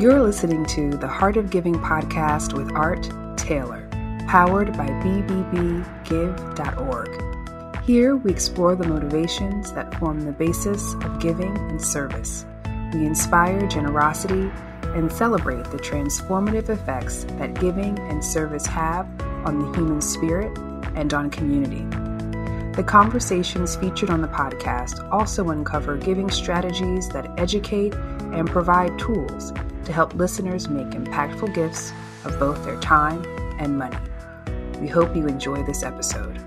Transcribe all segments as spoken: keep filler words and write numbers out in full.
You're listening to the Heart of Giving podcast with Art Taylor, powered by b b b give dot org. Here we explore the motivations that form the basis of giving and service. We inspire generosity and celebrate the transformative effects that giving and service have on the human spirit and on community. The conversations featured on the podcast also uncover giving strategies that educate and provide tools to help listeners make impactful gifts of both their time and money. We hope you enjoy this episode.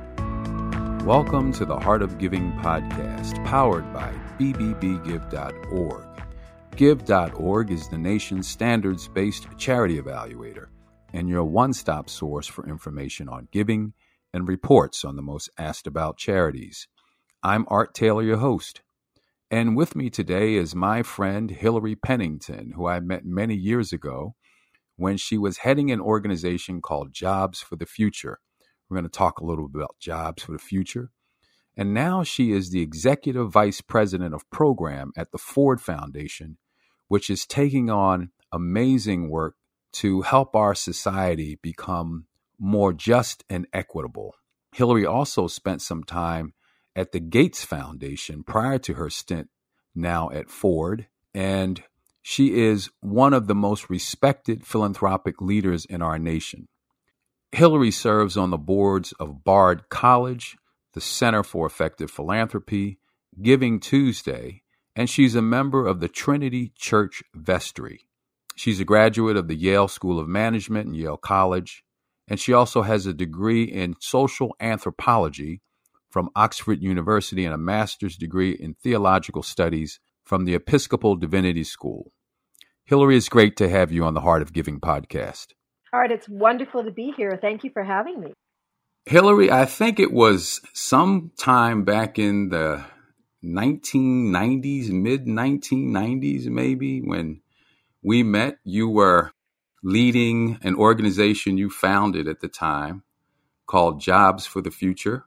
Welcome to the Heart of Giving podcast, powered by b b b give dot org. give dot org is the nation's standards-based charity evaluator and your one-stop source for information on giving and reports on the most asked-about charities. I'm Art Taylor, your host. And with me today is my friend Hillary Pennington, who I met many years ago when she was heading an organization called Jobs for the Future. We're going to talk a little bit about Jobs for the Future. And now she is the Executive Vice President of Program at the Ford Foundation, which is taking on amazing work to help our society become more just and equitable. Hillary also spent some time at the Gates Foundation prior to her stint now at Ford, and she is one of the most respected philanthropic leaders in our nation. Hillary serves on the boards of Bard College, the Center for Effective Philanthropy, Giving Tuesday, and she's a member of the Trinity Church Vestry. She's a graduate of the Yale School of Management and Yale College, and she also has a degree in social anthropology from Oxford University and a master's degree in theological studies from the Episcopal Divinity School. Hillary, it's great to have you on the Heart of Giving podcast. Art, it's wonderful to be here. Thank you for having me. Hillary, I think it was sometime back in the nineteen nineties, mid nineteen nineties maybe, when we met. You were leading an organization you founded at the time called Jobs for the Future.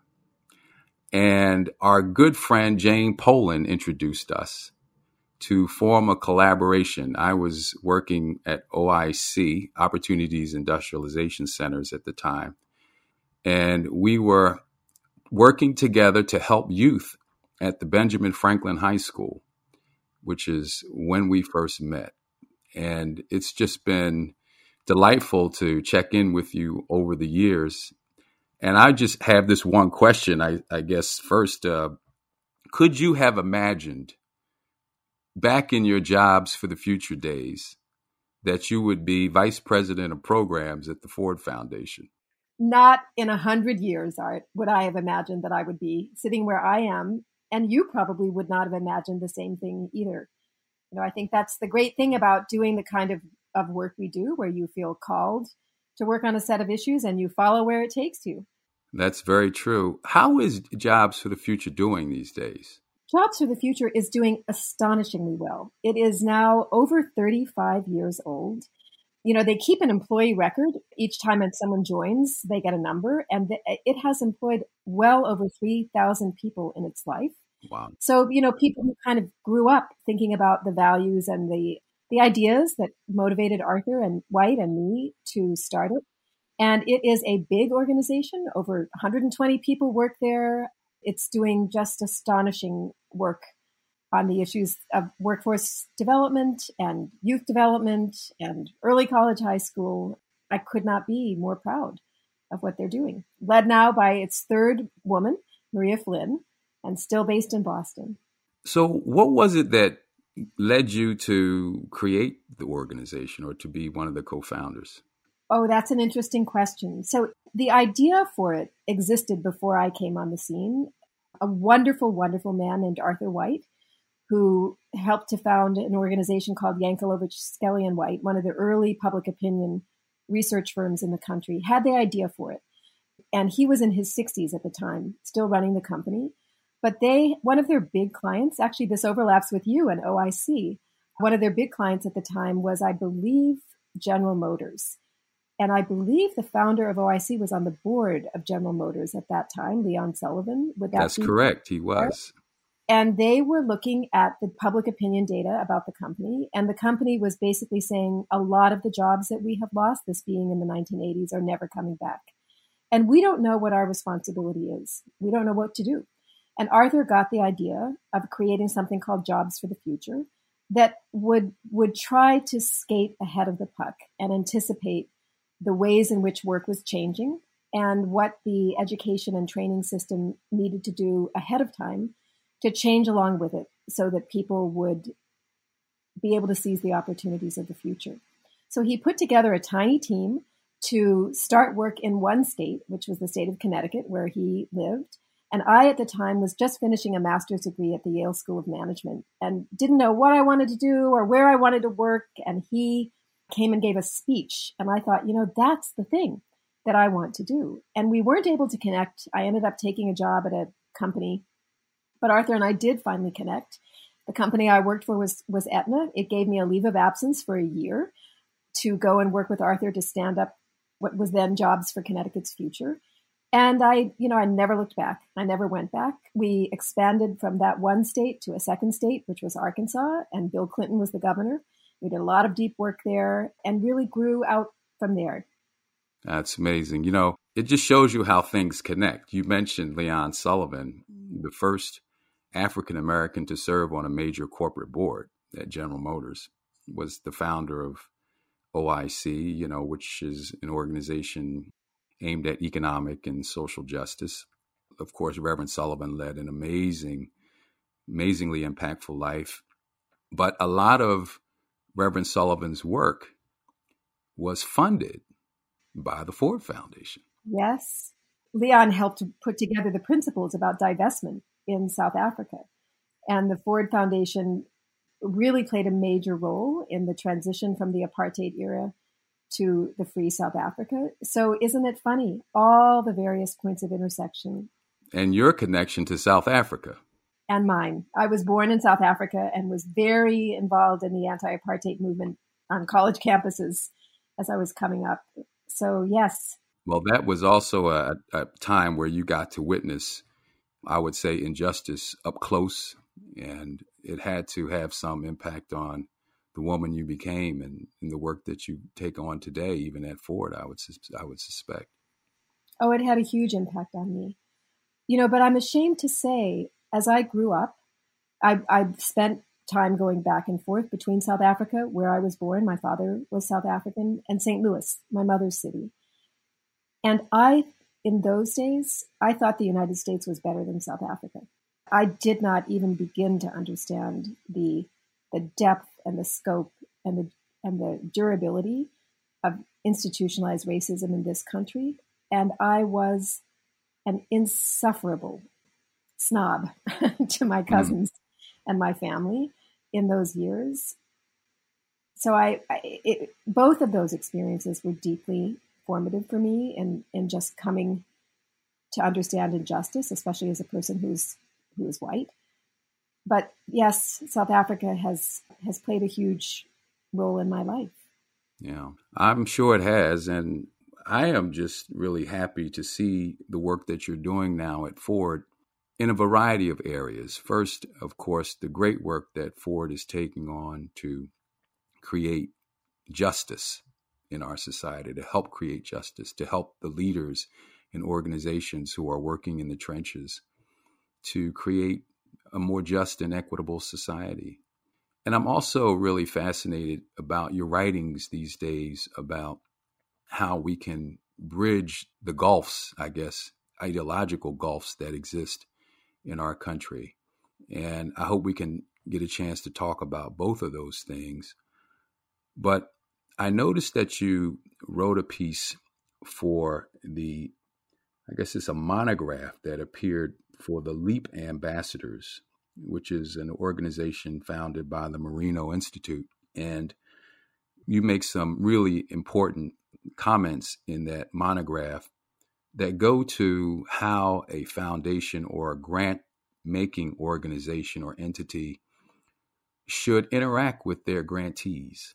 And our good friend Jane Poland introduced us to form a collaboration. I was working at O I C, Opportunities Industrialization Centers at the time. And we were working together to help youth at the Benjamin Franklin High School, which is when we first met. And it's just been delightful to check in with you over the years. And I just have this one question, I, I guess, first. Uh, could you have imagined back in your Jobs for the Future days that you would be vice president of programs at the Ford Foundation? Not in a hundred years, Art, would I have imagined that I would be sitting where I am. And you probably would not have imagined the same thing either. You know, I think that's the great thing about doing the kind of, of work we do, where you feel called to work on a set of issues and you follow where it takes you. That's very true. How is Jobs for the Future doing these days? Jobs for the Future is doing astonishingly well. It is now over thirty-five years old. You know, they keep an employee record. Each time that someone joins, they get a number, and it has employed well over three thousand people in its life. Wow. So, you know, people who kind of grew up thinking about the values and the, the ideas that motivated Arthur and White and me to start it. And it is a big organization. Over one hundred twenty people work there. It's doing just astonishing work on the issues of workforce development and youth development and early college, high school. I could not be more proud of what they're doing. Led now by its third woman, Maria Flynn, and still based in Boston. So what was it that led you to create the organization or to be one of the co-founders? Oh, that's an interesting question. So the idea for it existed before I came on the scene. A wonderful, wonderful man named Arthur White, who helped to found an organization called Yankelovich, Skelly and White, one of the early public opinion research firms in the country, had the idea for it. And he was in his sixties at the time, still running the company. But they, one of their big clients, actually this overlaps with you and O I C, one of their big clients at the time was, I believe, General Motors. And I believe the founder of O I C was on the board of General Motors at that time, Leon Sullivan. Would that That's be correct. He was. And they were looking at the public opinion data about the company. And the company was basically saying a lot of the jobs that we have lost, this being in the nineteen eighties, are never coming back. And we don't know what our responsibility is. We don't know what to do. And Arthur got the idea of creating something called Jobs for the Future that would, would try to skate ahead of the puck and anticipate the ways in which work was changing and what the education and training system needed to do ahead of time to change along with it so that people would be able to seize the opportunities of the future. So he put together a tiny team to start work in one state, which was the state of Connecticut, where he lived. And I, at the time, was just finishing a master's degree at the Yale School of Management and didn't know what I wanted to do or where I wanted to work. And he came and gave a speech. And I thought, you know, that's the thing that I want to do. And we weren't able to connect. I ended up taking a job at a company, but Arthur and I did finally connect. The company I worked for was, was Aetna. It gave me a leave of absence for a year to go and work with Arthur to stand up what was then Jobs for Connecticut's Future. And I, you know, I never looked back. I never went back. We expanded from that one state to a second state, which was Arkansas, and Bill Clinton was the governor. We did a lot of deep work there and really grew out from there. That's amazing. You know, it just shows you how things connect. You mentioned Leon Sullivan, the first African-American to serve on a major corporate board at General Motors, was the founder of O I C, you know, which is an organization aimed at economic and social justice. Of course, Reverend Sullivan led an amazing, amazingly impactful life. But a lot of Reverend Sullivan's work was funded by the Ford Foundation. Yes. Leon helped to put together the principles about divestment in South Africa. And the Ford Foundation really played a major role in the transition from the apartheid era to the free South Africa. So isn't it funny? All the various points of intersection. And your connection to South Africa. And mine. I was born in South Africa and was very involved in the anti-apartheid movement on college campuses as I was coming up. So yes. Well, that was also a, a time where you got to witness, I would say, injustice up close, and it had to have some impact on the woman you became and, and the work that you take on today, even at Ford, I would I would suspect. Oh, it had a huge impact on me. You know, but I'm ashamed to say, as I grew up, I, I spent time going back and forth between South Africa, where I was born, my father was South African, and Saint Louis, my mother's city. And I, in those days, I thought the United States was better than South Africa. I did not even begin to understand the the depth and the scope and the and the durability of institutionalized racism in this country. And I was an insufferable snob to my cousins mm-hmm. and my family in those years. So I, I it, both of those experiences were deeply formative for me in, in just coming to understand injustice, especially as a person who's who is white. But yes, South Africa has has played a huge role in my life. Yeah, I'm sure it has. And I am just really happy to see the work that you're doing now at Ford in a variety of areas. First, of course, the great work that Ford is taking on to create justice in our society, to help create justice, to help the leaders in organizations who are working in the trenches to create a more just and equitable society. And I'm also really fascinated about your writings these days about how we can bridge the gulfs, I guess, ideological gulfs that exist in our country. And I hope we can get a chance to talk about both of those things. But I noticed that you wrote a piece for the, I guess it's a monograph that appeared for the LEAP Ambassadors, which is an organization founded by the Marino Institute. And you make some really important comments in that monograph that go to how a foundation or a grant-making organization or entity should interact with their grantees.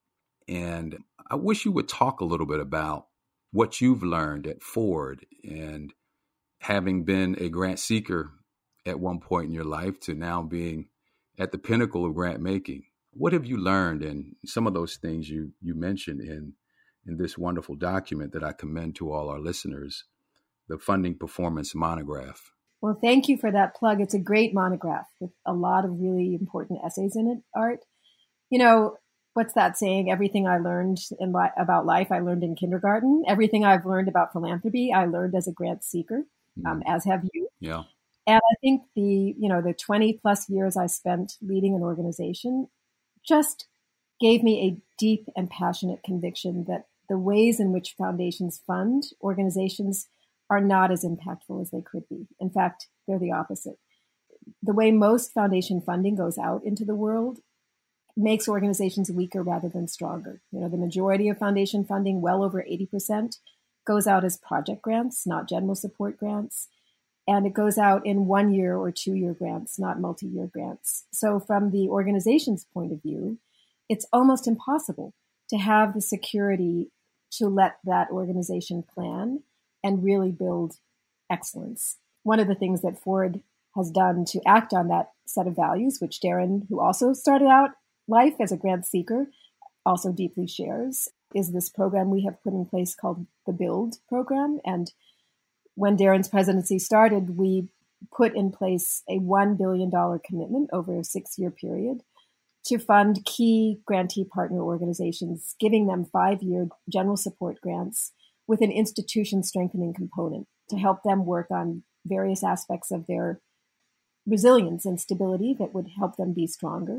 And I wish you would talk a little bit about what you've learned at Ford and having been a grant seeker at one point in your life to now being at the pinnacle of grant making. What have you learned? And some of those things you you mentioned in in this wonderful document that I commend to all our listeners, the Funding Performance Monograph. Well, thank you for that plug. It's a great monograph with a lot of really important essays in it, Art. You know, what's that saying? Everything I learned in li- about life, I learned in kindergarten. Everything I've learned about philanthropy, I learned as a grant seeker, mm. um, as have you. Yeah. And I think the, you know, the twenty plus years I spent leading an organization just gave me a deep and passionate conviction that the ways in which foundations fund organizations are not as impactful as they could be. In fact, they're the opposite. The way most foundation funding goes out into the world makes organizations weaker rather than stronger. You know, the majority of foundation funding, well over eighty percent, goes out as project grants, not general support grants. And it goes out in one year or two year grants, not multi-year grants. So from the organization's point of view, it's almost impossible to have the security to let that organization plan and really build excellence. One of the things that Ford has done to act on that set of values, which Darren, who also started out life as a grant seeker, also deeply shares, is this program we have put in place called the BUILD program. And when Darren's presidency started, we put in place a one billion dollars commitment over a six-year period to fund key grantee partner organizations, giving them five-year general support grants with an institution strengthening component to help them work on various aspects of their resilience and stability that would help them be stronger.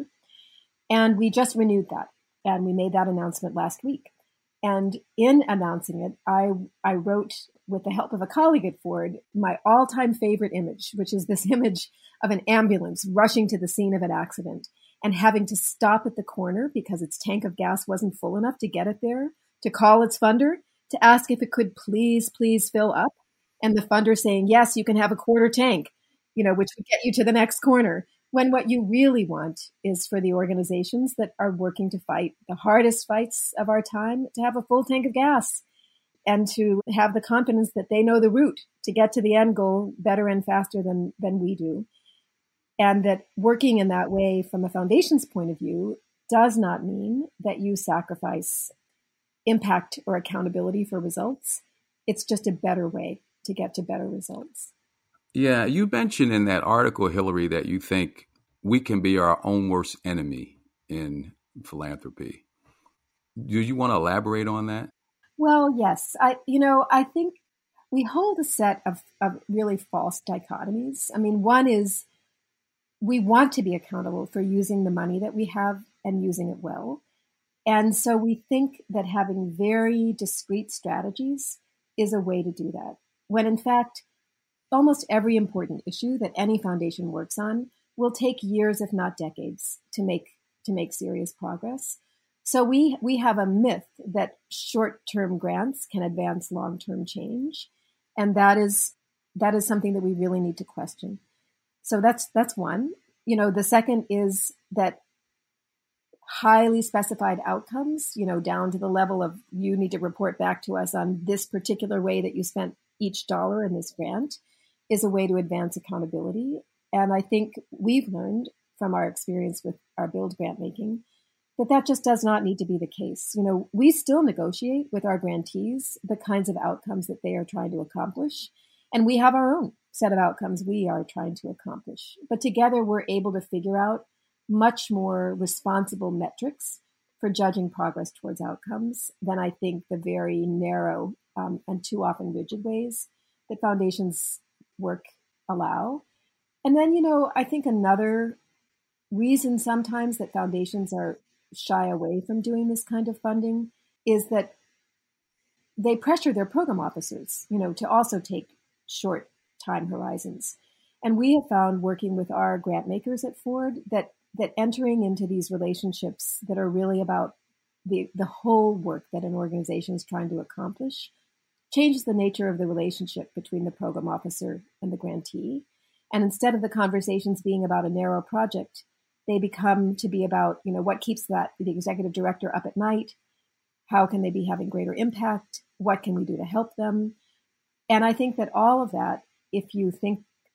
And we just renewed that, and we made that announcement last week. And in announcing it, I I wrote, with the help of a colleague at Ford, my all-time favorite image, which is this image of an ambulance rushing to the scene of an accident and having to stop at the corner because its tank of gas wasn't full enough to get it there, to call its funder, to ask if it could please, please fill up. And the funder saying, yes, you can have a quarter tank, you know, which would get you to the next corner. When what you really want is for the organizations that are working to fight the hardest fights of our time to have a full tank of gas and to have the confidence that they know the route to get to the end goal better and faster than, than we do. And that working in that way from a foundation's point of view does not mean that you sacrifice impact or accountability for results. It's just a better way to get to better results. Yeah, you mentioned in that article, Hillary, that you think we can be our own worst enemy in philanthropy. Do you want to elaborate on that? Well, yes. I, you know, I think we hold a set of, of really false dichotomies. I mean, one is we want to be accountable for using the money that we have and using it well. And so we think that having very discrete strategies is a way to do that, when in fact, almost every important issue that any foundation works on will take years, if not decades, to make to make serious progress. So we we have a myth that short-term grants can advance long-term change, and that is that is something that we really need to question. So that's that's one. You know, the second is that highly specified outcomes, you know, down to the level of you need to report back to us on this particular way that you spent each dollar in this grant, is a way to advance accountability. And I think we've learned from our experience with our BUILD grant making that that just does not need to be the case. You know, we still negotiate with our grantees the kinds of outcomes that they are trying to accomplish. And we have our own set of outcomes we are trying to accomplish. But together we're able to figure out much more responsible metrics for judging progress towards outcomes than I think the very narrow um, and too often rigid ways that foundations work allow. And then, you know, I think another reason sometimes that foundations are shy away from doing this kind of funding is that they pressure their program officers, you know, to also take short time horizons. And we have found working with our grant makers at Ford that that entering into these relationships that are really about the, the whole work that an organization is trying to accomplish changes the nature of the relationship between the program officer and the grantee. And instead of the conversations being about a narrow project, they become to be about, you know, what keeps that the executive director up at night? How can they be having greater impact? What can we do to help them? And I think that all of that, if you think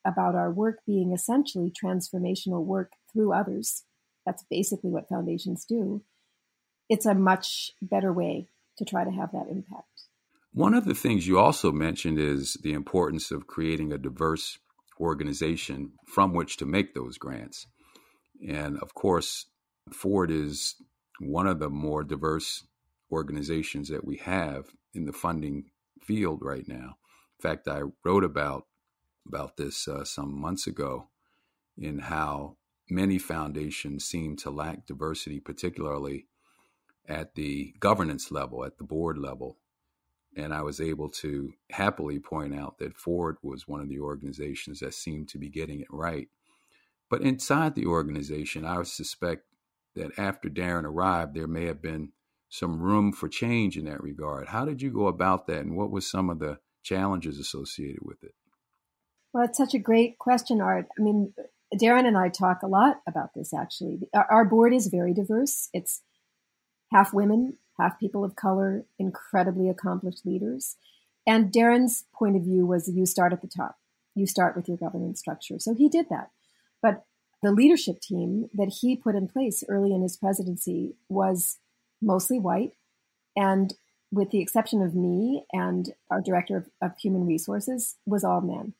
about our work being essentially transformational work through others, that's basically what foundations do, it's a much better way to try to have that impact. One of the things you also mentioned is the importance of creating a diverse organization from which to make those grants. And of course, Ford is one of the more diverse organizations that we have in the funding field right now. In fact, I wrote about about this uh, some months ago in how many foundations seem to lack diversity, particularly at the governance level, at the board level. And I was able to happily point out that Ford was one of the organizations that seemed to be getting it right. But inside the organization, I would suspect that after Darren arrived, there may have been some room for change in that regard. How did you go about that, and what was some of the challenges associated with it? Well, it's such a great question, Art. I mean, Darren and I talk a lot about this, actually. Our board is very diverse. It's half women, half people of color, incredibly accomplished leaders. And Darren's point of view was you start at the top. You start with your governance structure. So he did that. But the leadership team that he put in place early in his presidency was mostly white. And with the exception of me and our director of, of human resources, was all men.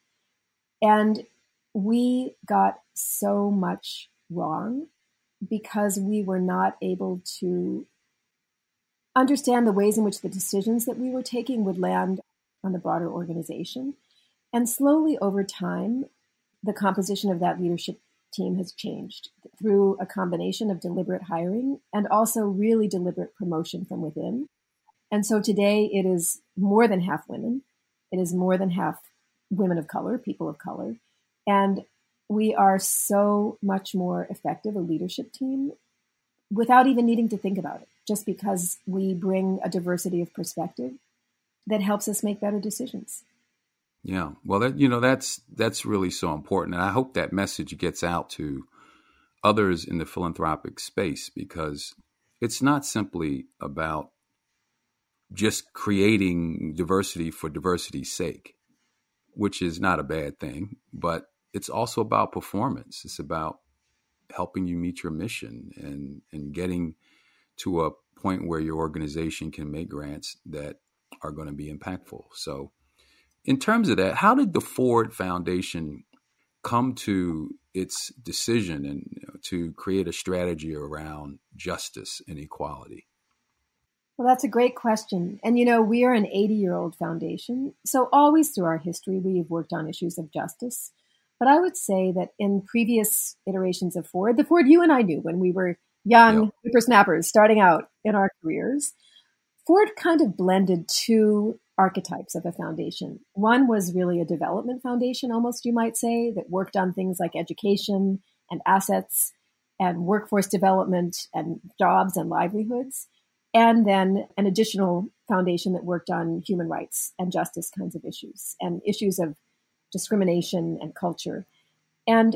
And we got so much wrong because we were not able to understand the ways in which the decisions that we were taking would land on the broader organization. And slowly over time, the composition of that leadership team has changed through a combination of deliberate hiring and also really deliberate promotion from within. And so today it is more than half women. It is more than half women of color, people of color. And we are so much more effective, a leadership team, without even needing to think about it, just because we bring a diversity of perspective that helps us make better decisions. Yeah, well, that, you know, that's that's really so important. And I hope that message gets out to others in the philanthropic space, because it's not simply about just creating diversity for diversity's sake, which is not a bad thing, but it's also about performance. It's about helping you meet your mission and, and getting to a point where your organization can make grants that are going to be impactful. So in terms of that, how did the Ford Foundation come to its decision and you know, to create a strategy around justice and equality? Well, that's a great question. And, you know, we are an eighty-year-old foundation. So always through our history, we've worked on issues of justice. But I would say that in previous iterations of Ford, the Ford you and I knew when we were young yep. whippersnappers starting out in our careers, Ford kind of blended two archetypes of a foundation. One was really a development foundation, almost you might say, that worked on things like education and assets and workforce development and jobs and livelihoods. And then an additional foundation that worked on human rights and justice kinds of issues and issues of discrimination and culture. And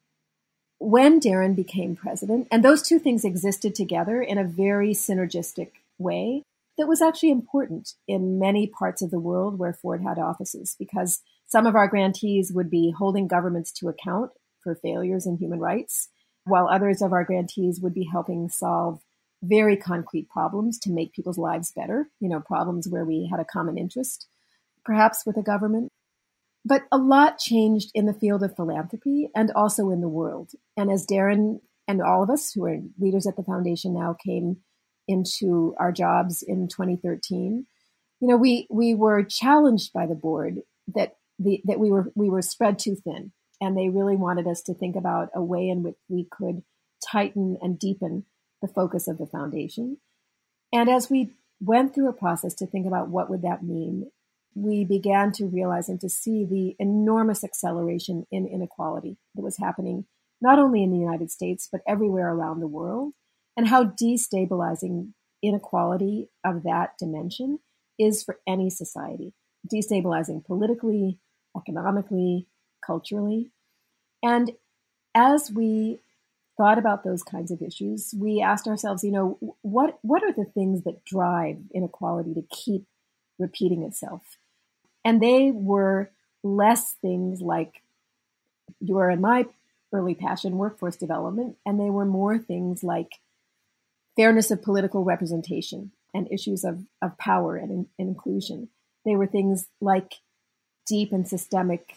when Darren became president, and those two things existed together in a very synergistic way that was actually important in many parts of the world where Ford had offices, because some of our grantees would be holding governments to account for failures in human rights, while others of our grantees would be helping solve very concrete problems to make people's lives better, you know, problems where we had a common interest, perhaps with a government. But a lot changed in the field of philanthropy and also in the world. And as Darren and all of us who are leaders at the foundation now came into our jobs in twenty thirteen, you know, we we were challenged by the board that the that we were we were spread too thin, and they really wanted us to think about a way in which we could tighten and deepen the focus of the foundation. And as we went through a process to think about what would that mean, we began to realize and to see the enormous acceleration in inequality that was happening not only in the United States, but everywhere around the world, and how destabilizing inequality of that dimension is for any society, destabilizing politically, economically, culturally. And as we thought about those kinds of issues, we asked ourselves, you know, what, what are the things that drive inequality to keep repeating itself? And they were less things like your and my early passion, workforce development, and they were more things like fairness of political representation and issues of, of power and, in, and inclusion. They were things like deep and systemic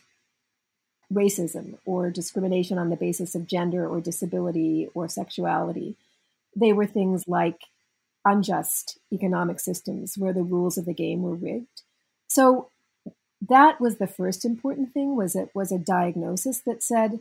racism or discrimination on the basis of gender or disability or sexuality. They were things like unjust economic systems where the rules of the game were rigged. So that was the first important thing, was it was a diagnosis that said,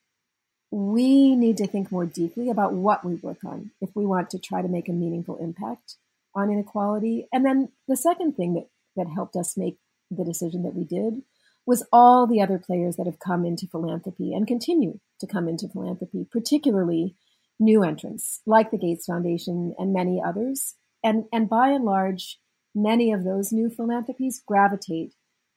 we need to think more deeply about what we work on if we want to try to make a meaningful impact on inequality. And then the second thing that, that helped us make the decision that we did was all the other players that have come into philanthropy and continue to come into philanthropy, particularly new entrants like the Gates Foundation and many others. And, and by and large, many of those new philanthropies gravitate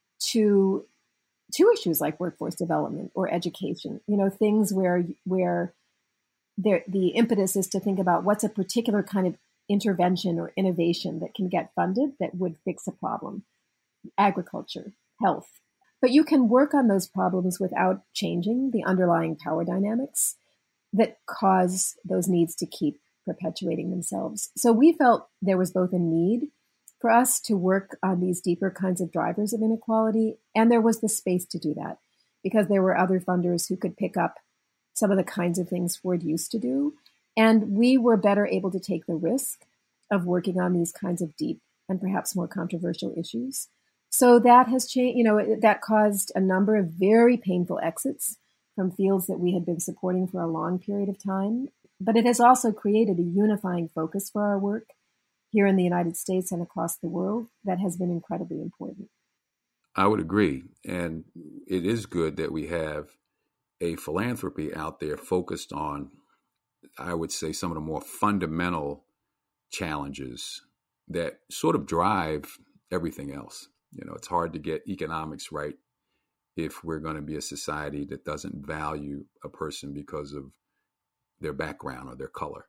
to to issues like workforce development or education, you know, things where where there, the impetus is to think about what's a particular kind of intervention or innovation that can get funded that would fix a problem, agriculture, health. But you can work on those problems without changing the underlying power dynamics that cause those needs to keep perpetuating themselves. So we felt there was both a need for us to work on these deeper kinds of drivers of inequality, and there was the space to do that because there were other funders who could pick up some of the kinds of things Ford used to do. And we were better able to take the risk of working on these kinds of deep and perhaps more controversial issues. So that has changed, you know, that caused a number of very painful exits from fields that we had been supporting for a long period of time. But it has also created a unifying focus for our work here in the United States and across the world that has been incredibly important. I would agree. And it is good that we have a philanthropy out there focused on, I would say, some of the more fundamental challenges that sort of drive everything else. You know, it's hard to get economics right if we're going to be a society that doesn't value a person because of their background or their color.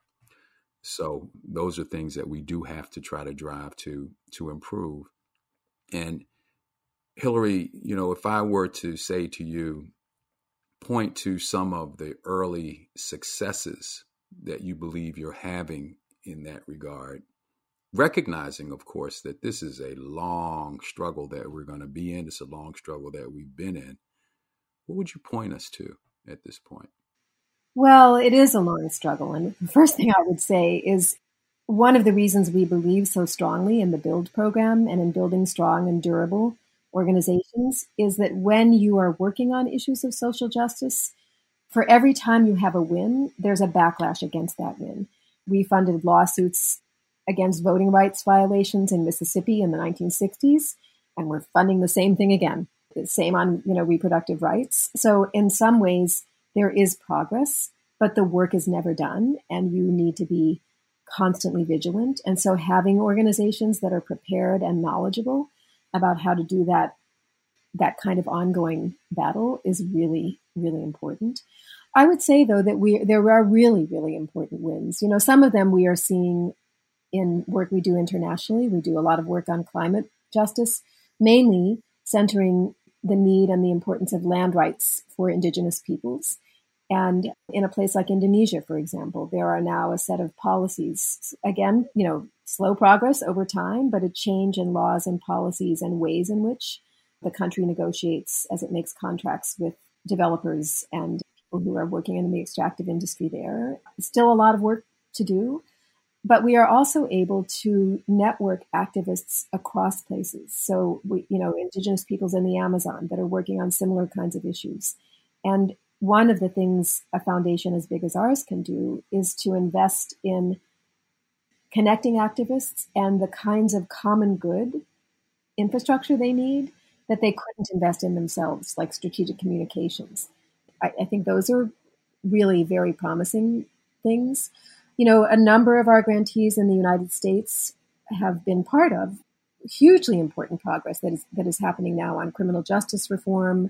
So those are things that we do have to try to drive to to improve. And Hillary, you know, if I were to say to you, point to some of the early successes that you believe you're having in that regard, recognizing, of course, that this is a long struggle that we're going to be in. It's a long struggle that we've been in. What would you point us to at this point? Well, it is a long struggle. And the first thing I would say is one of the reasons we believe so strongly in the BUILD program and in building strong and durable organizations is that when you are working on issues of social justice, for every time you have a win, there's a backlash against that win. We funded lawsuits against voting rights violations in Mississippi in the nineteen sixties, and we're funding the same thing again. The same on, you know, reproductive rights. So in some ways, there is progress, but the work is never done, and you need to be constantly vigilant. And so having organizations that are prepared and knowledgeable about how to do that, that kind of ongoing battle is really, really important. I would say, though, that we there are really, really important wins. You know, some of them we are seeing in work we do internationally. We do a lot of work on climate justice, mainly centering the need and the importance of land rights for indigenous peoples. And in a place like Indonesia, for example, there are now a set of policies, again, you know, slow progress over time, but a change in laws and policies and ways in which the country negotiates as it makes contracts with developers and people who are working in the extractive industry there. Still a lot of work to do, but we are also able to network activists across places. So, we, you know, indigenous peoples in the Amazon that are working on similar kinds of issues. And one of the things a foundation as big as ours can do is to invest in connecting activists and the kinds of common good infrastructure they need that they couldn't invest in themselves, like strategic communications. I, I think those are really very promising things. You know, a number of our grantees in the United States have been part of hugely important progress that is that is happening now on criminal justice reform,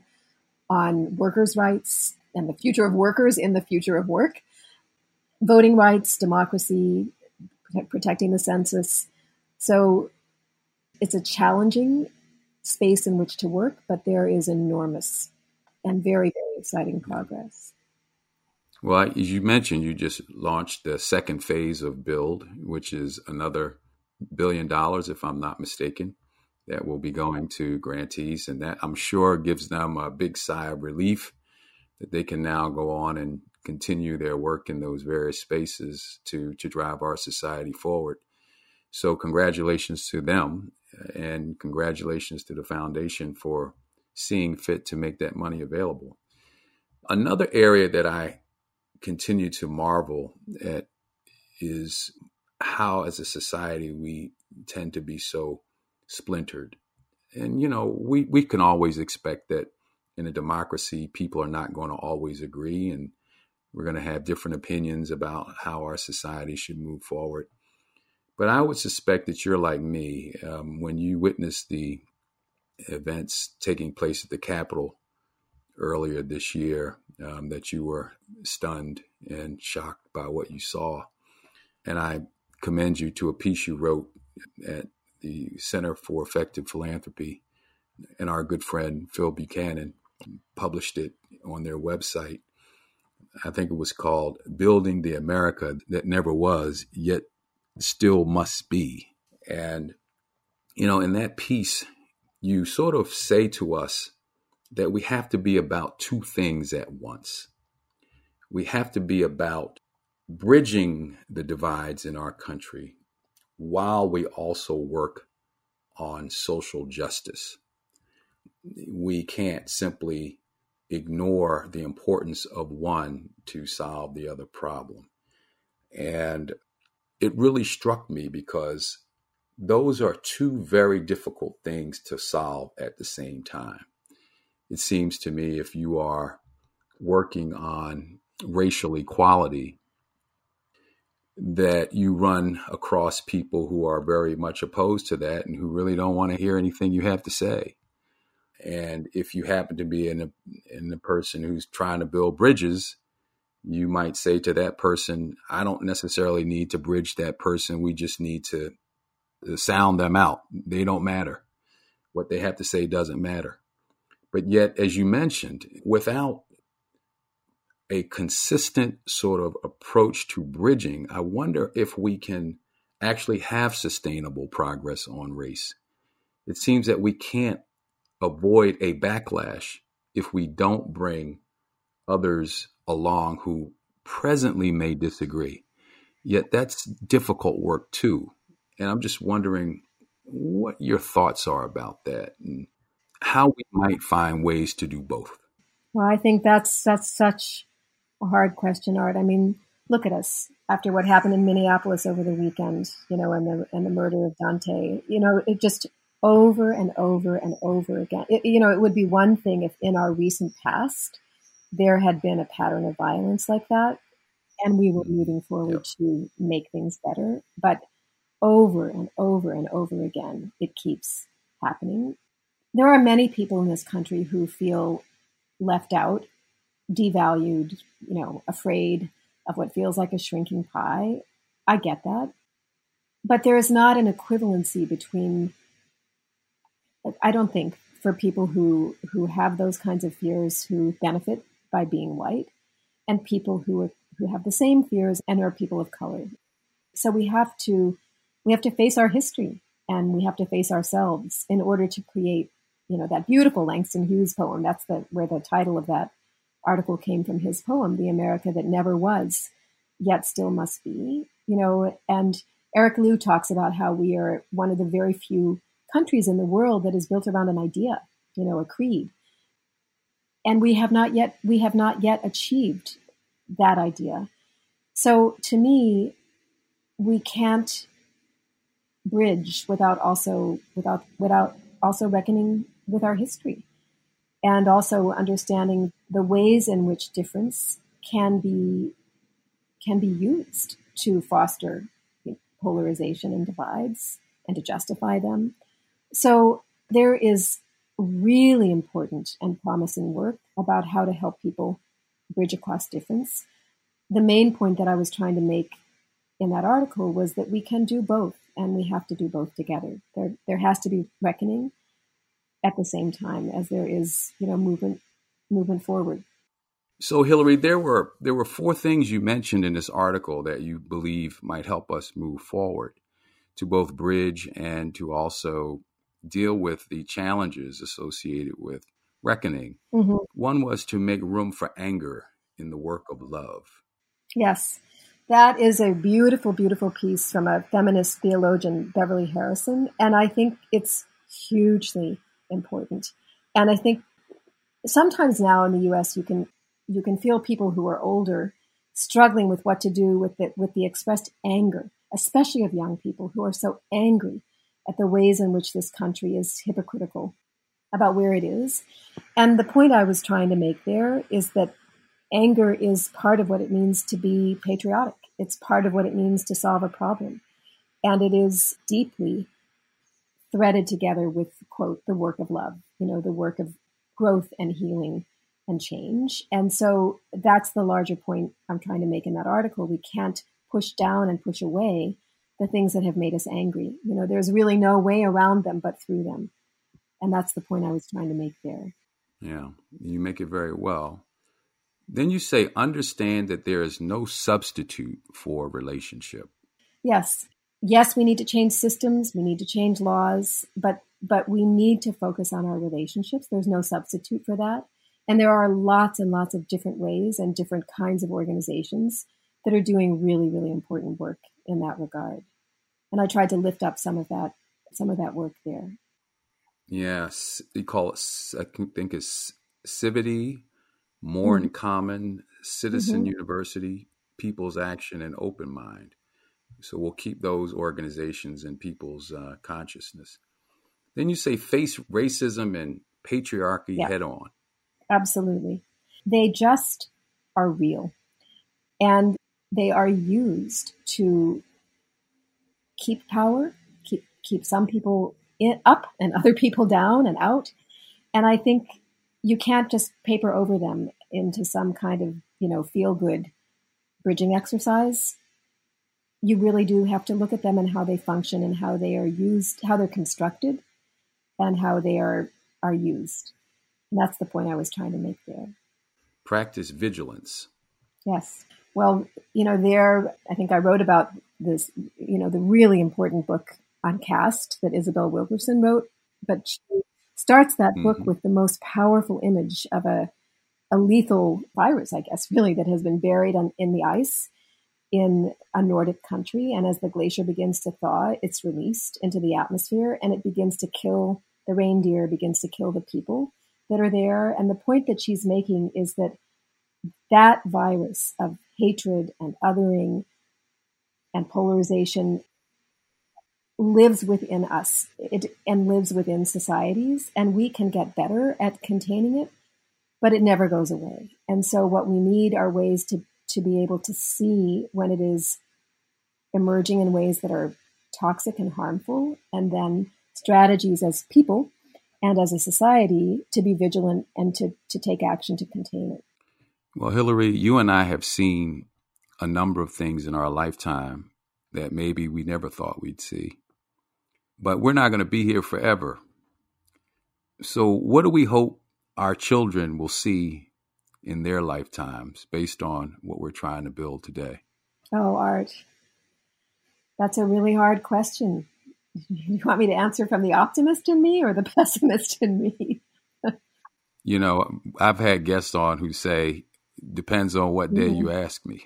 on workers' rights and the future of workers in the future of work, voting rights, democracy, protect, protecting the census. So it's a challenging space in which to work, but there is enormous and very, very exciting progress. Well, as you mentioned, you just launched the second phase of Build, which is another billion dollars, if I'm not mistaken, that will be going to grantees. And that, I'm sure, gives them a big sigh of relief that they can now go on and continue their work in those various spaces to, to drive our society forward. So congratulations to them, and congratulations to the foundation for seeing fit to make that money available. Another area that I continue to marvel at is how, as a society, we tend to be so splintered. And, you know, we, we can always expect that in a democracy, people are not going to always agree, and we're going to have different opinions about how our society should move forward. But I would suspect that you're like me. Um, when you witnessed the events taking place at the Capitol earlier this year, um, that you were stunned and shocked by what you saw. And I commend you to a piece you wrote at the Center for Effective Philanthropy, and our good friend Phil Buchanan published it on their website. I think it was called Building the America That Never Was, Yet Still Must Be. And, you know, in that piece, you sort of say to us that we have to be about two things at once. We have to be about bridging the divides in our country while we also work on social justice. We can't simply ignore the importance of one to solve the other problem. And it really struck me because those are two very difficult things to solve at the same time. It seems to me if you are working on racial equality, that you run across people who are very much opposed to that and who really don't want to hear anything you have to say. And if you happen to be in a, in the person who's trying to build bridges, you might say to that person, I don't necessarily need to bridge that person. We just need to, to sound them out. They don't matter. What they have to say doesn't matter. But yet, as you mentioned, without a consistent sort of approach to bridging, I wonder if we can actually have sustainable progress on race. It seems that we can't avoid a backlash if we don't bring others along who presently may disagree. Yet that's difficult work too. And I'm just wondering what your thoughts are about that and how we might find ways to do both. Well, I think that's that's such a hard question, Art. I mean, look at us after what happened in Minneapolis over the weekend, you know, and the and the murder of Dante. You know, it just over and over and over again. It, you know, it would be one thing if in our recent past there had been a pattern of violence like that, and we were moving forward yep. to make things better. But over and over and over again, it keeps happening. There are many people in this country who feel left out, devalued, you know, afraid of what feels like a shrinking pie. I get that. But there is not an equivalency between, I don't think, for people who, who have those kinds of fears who benefit by being white and people who are, who have the same fears and are people of color. So we have to we have to face our history and we have to face ourselves in order to create, you know, that beautiful Langston Hughes poem. That's the where the title of that article came from, his poem, The America That Never Was, Yet Still Must Be. You know, and Eric Liu talks about how we are one of the very few countries in the world that is built around an idea, you know, a creed. And we have not yet we have not yet achieved that idea. So to me, we can't bridge without also without without also reckoning with our history and also understanding the ways in which difference can be can be used to foster polarization and divides and to justify them. So there is really important and promising work about how to help people bridge across difference. The main point that I was trying to make in that article was that we can do both, and we have to do both together. There, there has to be reckoning at the same time as there is, you know, movement, movement forward. So, Hillary, there were there were four things you mentioned in this article that you believe might help us move forward to both bridge and to also deal with the challenges associated with reckoning. Mm-hmm. One was to make room for anger in the work of love. Yes, that is a beautiful, beautiful piece from a feminist theologian, Beverly Harrison. And I think it's hugely important. And I think sometimes now in the U S, you can you can feel people who are older struggling with what to do with the, with the expressed anger, especially of young people who are so angry at the ways in which this country is hypocritical about where it is. And the point I was trying to make there is that anger is part of what it means to be patriotic. It's part of what it means to solve a problem. And it is deeply threaded together with, quote, the work of love, you know, the work of growth and healing and change. And so that's the larger point I'm trying to make in that article. We can't push down and push away the things that have made us angry. You know, there's really no way around them but through them. And that's the point I was trying to make there. Yeah, you make it very well. Then you say, understand that there is no substitute for a relationship. Yes. Yes, we need to change systems. We need to change laws, but but we need to focus on our relationships. There's no substitute for that. And there are lots and lots of different ways and different kinds of organizations that are doing really, really important work in that regard. And I tried to lift up some of that, some of that work there. Yes, you call it, I think it's Civity, More mm-hmm. in Common, Citizen mm-hmm. University, People's Action, and Open Mind. So we'll keep those organizations in people's uh, consciousness. Then you say face racism and patriarchy yeah. head on. Absolutely. They just are real. And they are used to keep power, keep keep some people in, up and other people down and out. And I think you can't just paper over them into some kind of, you know, feel-good bridging exercise. You really do have to look at them and how they function and how they are used, how they're constructed and how they are, are used. And that's the point I was trying to make there. Practice vigilance. Yes. Well, you know, there, I think I wrote about this, you know, the really important book on caste that Isabel Wilkerson wrote, but she starts that mm-hmm. book with the most powerful image of a, a lethal virus, I guess, really, that has been buried on, in the ice in a Nordic country. And as the glacier begins to thaw, it's released into the atmosphere and it begins to kill the reindeer, begins to kill the people that are there. And the point that she's making is that that virus of hatred and othering and polarization lives within us it, and lives within societies, and we can get better at containing it, but it never goes away. And so what we need are ways to, to be able to see when it is emerging in ways that are toxic and harmful, and then strategies as people and as a society to be vigilant and to, to take action to contain it. Well, Hillary, you and I have seen a number of things in our lifetime that maybe we never thought we'd see. But we're not going to be here forever. So what do we hope our children will see in their lifetimes based on what we're trying to build today? Oh, Art, that's a really hard question. You want me to answer from the optimist in me or the pessimist in me? You know, I've had guests on who say, depends on what day mm-hmm. you ask me.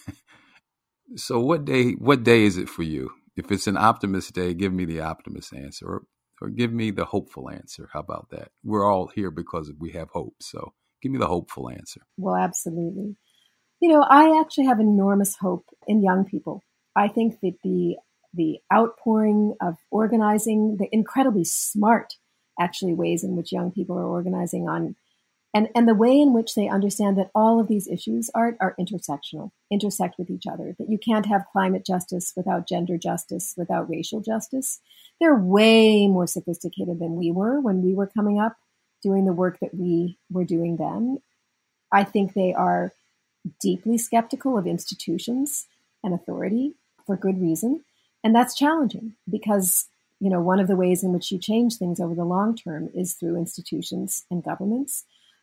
So what day, what day is it for you? If it's an optimist day, give me the optimist answer, or, or give me the hopeful answer. How about that? We're all here because we have hope. So give me the hopeful answer. Well, absolutely. You know, I actually have enormous hope in young people. I think that the the outpouring of organizing, the incredibly smart, actually, ways in which young people are organizing on, and, and the way in which they understand that all of these issues are, are intersectional, intersect with each other, that you can't have climate justice without gender justice, without racial justice. They're way more sophisticated than we were when we were coming up doing the work that we were doing then. I think they are deeply skeptical of institutions and authority for good reason. And that's challenging because, you know, one of the ways in which you change things over the long term is through institutions and governments.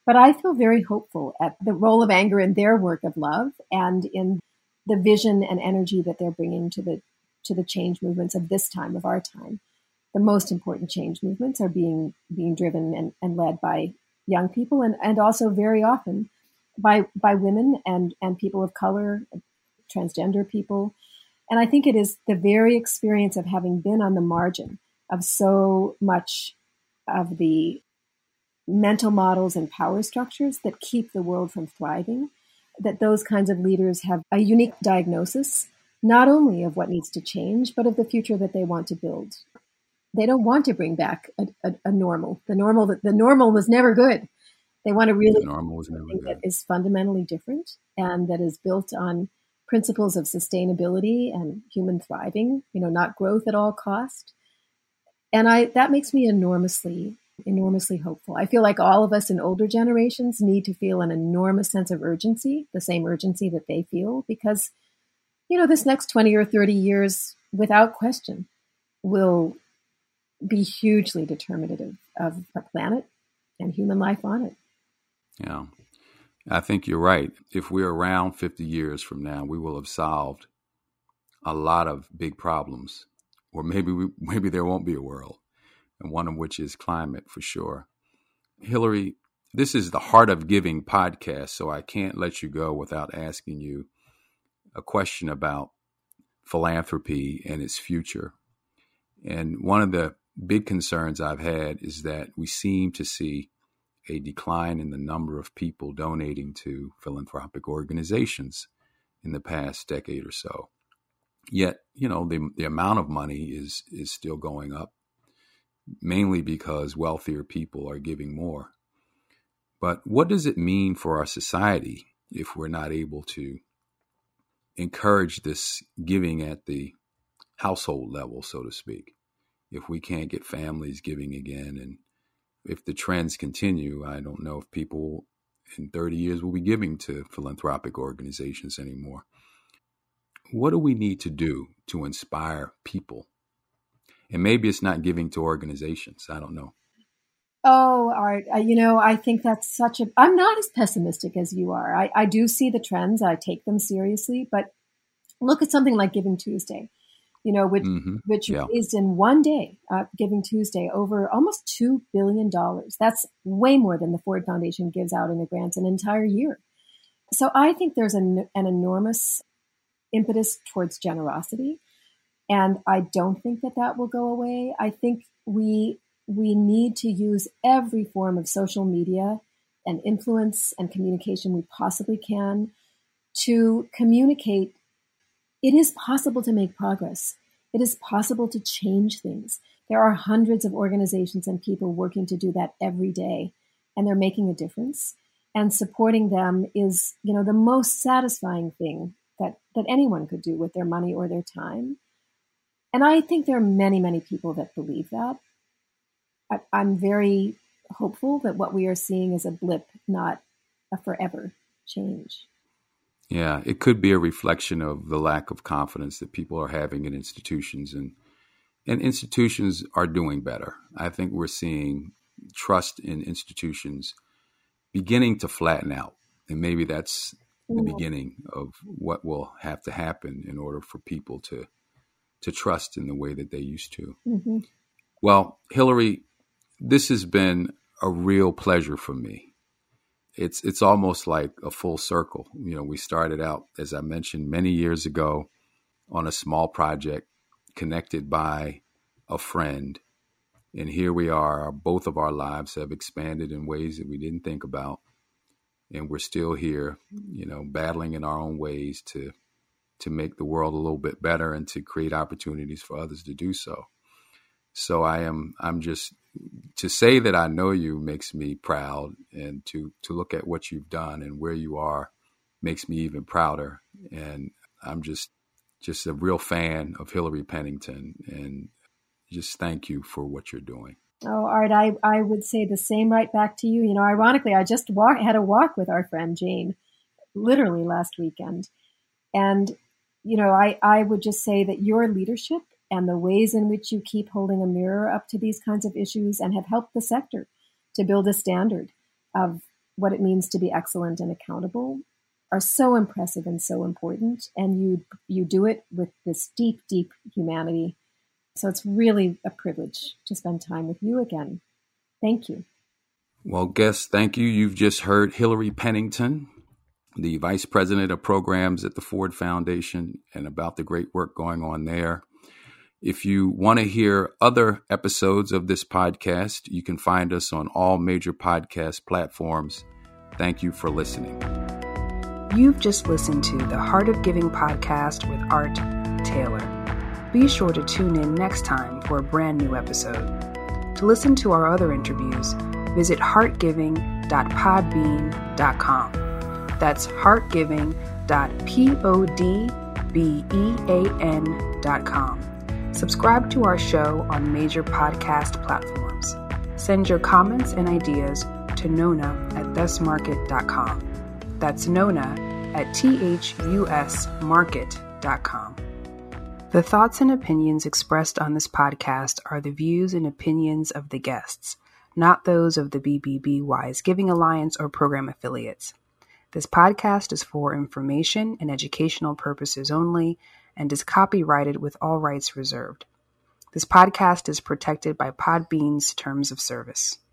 But I feel very hopeful at the role of anger in their work of love and in the vision and energy that they're bringing to the to the change movements of this time, of our time. The most important change movements are being being driven and, and led by young people, and, and also very often by by women and, and people of color, transgender people. And I think it is the very experience of having been on the margin of so much of the mental models and power structures that keep the world from thriving, that those kinds of leaders have a unique diagnosis, not only of what needs to change, but of the future that they want to build. They don't want to bring back a, a, a normal. The normal the normal was never good. They want to really the normal was never something good. that is fundamentally different and that is built on principles of sustainability and human thriving, you know, not growth at all cost. And I that makes me enormously, enormously hopeful. I feel like all of us in older generations need to feel an enormous sense of urgency, the same urgency that they feel, because, you know, this next twenty or thirty years, without question, will be hugely determinative of the planet and human life on it. Yeah, I think you're right. If we're around fifty years from now, we will have solved a lot of big problems, or maybe we, maybe there won't be a world, and one of which is climate for sure. Hillary, this is the Heart of Giving podcast, so I can't let you go without asking you a question about philanthropy and its future. And one of the big concerns I've had is that we seem to see a decline in the number of people donating to philanthropic organizations in the past decade or so. Yet, you know, the the amount of money is is still going up, mainly because wealthier people are giving more. But what does it mean for our society if we're not able to encourage this giving at the household level, so to speak? If we can't get families giving again, and if the trends continue, I don't know if people in thirty years will be giving to philanthropic organizations anymore. What do we need to do to inspire people? And maybe it's not giving to organizations. I don't know. Oh, Art, I, you know, I think that's such a, I'm not as pessimistic as you are. I, I do see the trends. I take them seriously, but look at something like Giving Tuesday. You know, which, mm-hmm. which yeah. raised in one day, uh, Giving Tuesday, over almost two billion dollars. That's way more than the Ford Foundation gives out in the grants an entire year. So I think there's an, an enormous impetus towards generosity. And I don't think that that will go away. I think we we need to use every form of social media and influence and communication we possibly can to communicate. It is possible to make progress. It is possible to change things. There are hundreds of organizations and people working to do that every day, and they're making a difference. And supporting them is, you know, the most satisfying thing that, that anyone could do with their money or their time. And I think there are many, many people that believe that. I, I'm very hopeful that what we are seeing is a blip, not a forever change. Yeah, it could be a reflection of the lack of confidence that people are having in institutions, and and institutions are doing better. I think we're seeing trust in institutions beginning to flatten out, and maybe that's the mm-hmm. beginning of what will have to happen in order for people to to trust in the way that they used to. Mm-hmm. Well, Hillary, this has been a real pleasure for me. It's it's almost like a full circle. You know, we started out, as I mentioned, many years ago on a small project connected by a friend. And here we are. Both of our lives have expanded in ways that we didn't think about. And we're still here, you know, battling in our own ways to to make the world a little bit better and to create opportunities for others to do so. So I am, I'm just, to say that I know you makes me proud, and to, to look at what you've done and where you are makes me even prouder. And I'm just, just a real fan of Hillary Pennington, and just thank you for what you're doing. Oh, Art, I, I would say the same right back to you. You know, ironically, I just walk, had a walk with our friend Jane, literally last weekend. And, you know, I, I would just say that your leadership and the ways in which you keep holding a mirror up to these kinds of issues and have helped the sector to build a standard of what it means to be excellent and accountable are so impressive and so important. And you you do it with this deep, deep humanity. So it's really a privilege to spend time with you again. Thank you. Well, guests, thank you. You've just heard Hillary Pennington, the Vice President of Programs at the Ford Foundation, and about the great work going on there. If you want to hear other episodes of this podcast, you can find us on all major podcast platforms. Thank you for listening. You've just listened to the Heart of Giving podcast with Art Taylor. Be sure to tune in next time for a brand new episode. To listen to our other interviews, visit heart giving dot podbean dot com. That's heart giving dot podbean dot com. Subscribe to our show on major podcast platforms. Send your comments and ideas to Nona at thusmarket dot com. That's Nona at thus market dot com. The thoughts and opinions expressed on this podcast are the views and opinions of the guests, not those of the B B B Wise Giving Alliance or program affiliates. This podcast is for information and educational purposes only and is copyrighted with all rights reserved. This podcast is protected by Podbean's terms of service.